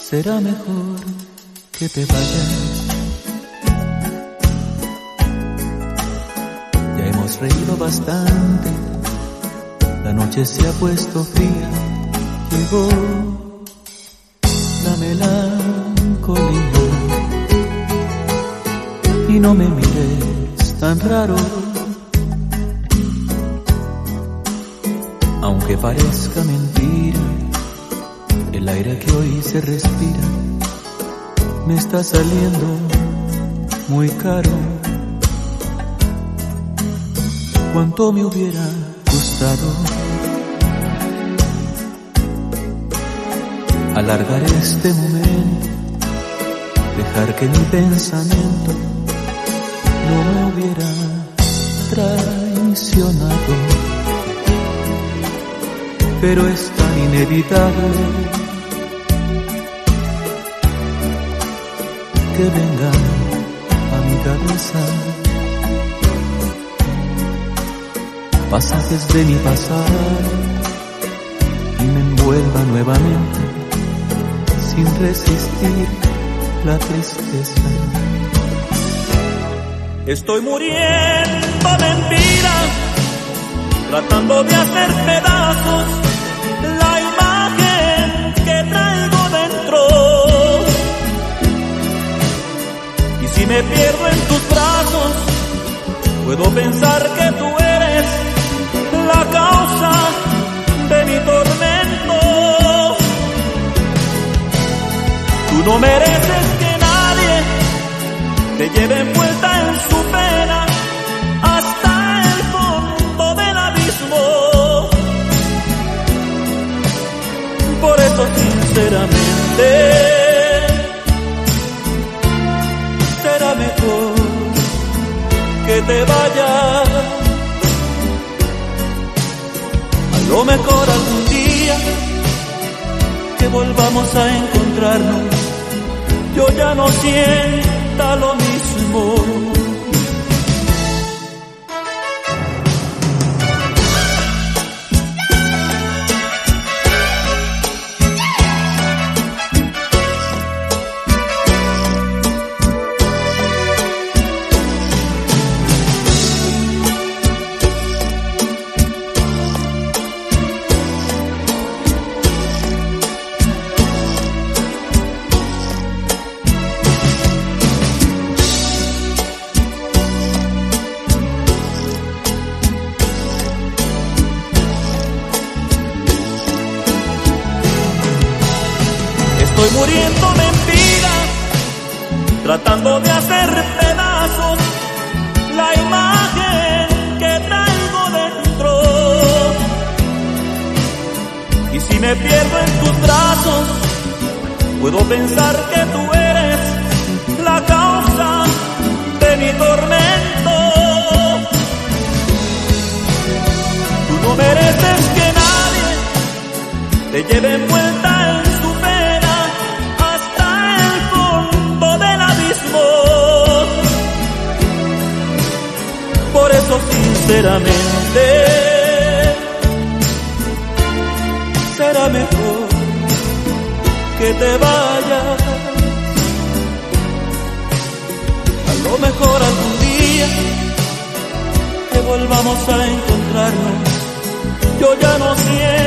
será mejor que te vayas. Ya hemos reído bastante, la noche se ha puesto fría, llegó la melancolía. Y no me mires tan raro, aunque parezca mentira, el aire que hoy se respira me está saliendo muy caro. Cuánto me hubiera gustado alargar este momento, dejar que mi pensamiento no me hubiera traicionado, pero es tan inevitable que venga a mi cabeza pasajes de mi pasado y me envuelva nuevamente sin resistir la tristeza. Estoy muriendo de vida, tratando de hacer pedazos la imagen que traigo dentro. Y si me pierdo en tus brazos, puedo pensar que tú eres la causa de mi tormento. Tú no mereces que nadie te lleve envuelta en su pena hasta el fondo del abismo. Por eso sinceramente será mejor que te vayas. A lo mejor algún día que volvamos a encontrarnos, yo ya no sienta lo mismo. Estoy muriéndome en vida, tratando de hacer pedazos la imagen que traigo dentro. Y si me pierdo en tus brazos, puedo pensar que tú eres la causa de mi tormento. Tú no mereces que nadie te lleve envuelta en su pena hasta el fondo del abismo. Por eso sinceramente será mejor que te vayas. A lo mejor algún día que volvamos a encontrarnos, yo ya no siento